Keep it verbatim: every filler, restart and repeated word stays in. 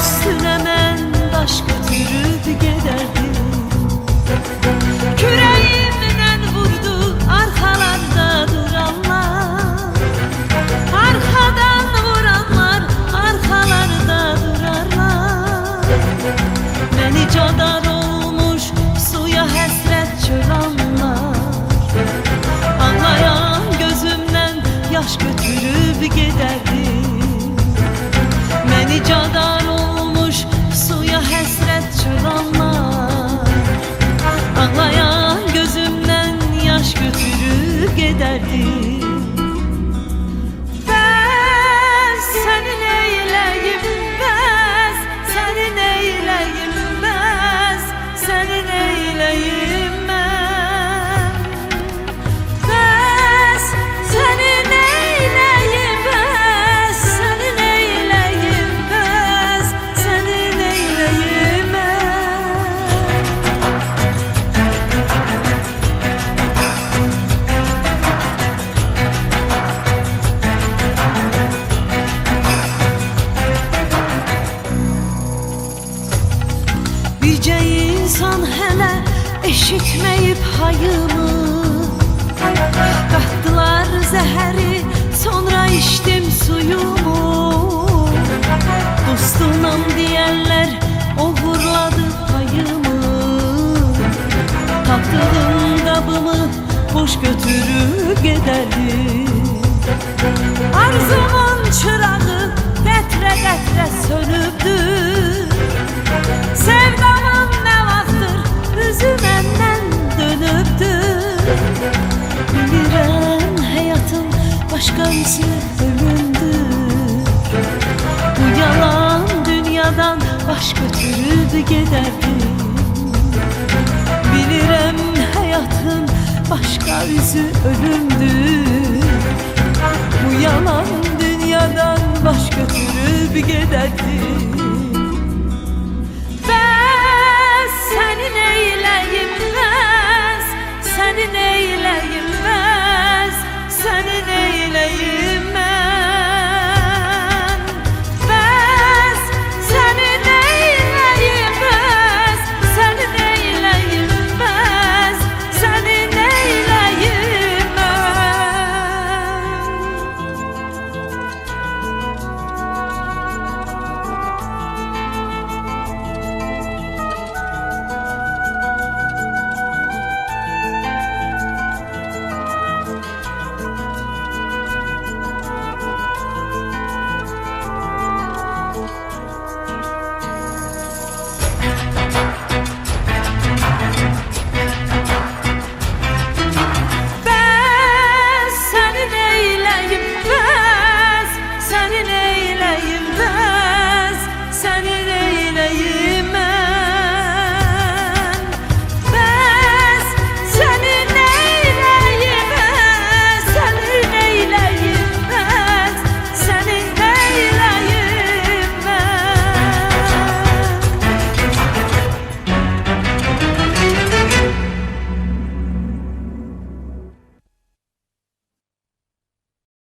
üstüne mən daş götürüb gedərdim. Kürəyimdən vurdu arxalarda duranlar, arxadan vuranlar arxalarda durarlar. Məni cadar olmuş suya həsrət çölanlar, anlayan gözümdən yaş götürüb gedərdim. Məni cadar olmuş suya həsrət çölanlar, ağlayan gözümdən yaş götürüb gedərdim. Bəs səni neyləyim, bəs səni neyləyim, bəs səni neyləyim mən. Bəs səni neyləyim, bəs səni neyləyim, bəs səni neyləyim mən. Bircə insan hələ eşitməyib hayımı, qatdılar zəhəri, sonra içdim suyumu. Dostunam deyərlər oğurladı payımı, tapdığım qabımı boş götürüb gedərdim. Arzumun çırağı qətrə qətrə sönübdür, sevdamın nə vaxtdır üzü məndən dönübdür. Bilirəm həyatın başqa üzü ölümdür, bu yalan dünyadan baş götürüb gedərdim. Bilirəm həyatın başqa üzü ölümdür, bu yalan dünyadan baş götürüb gedərdim.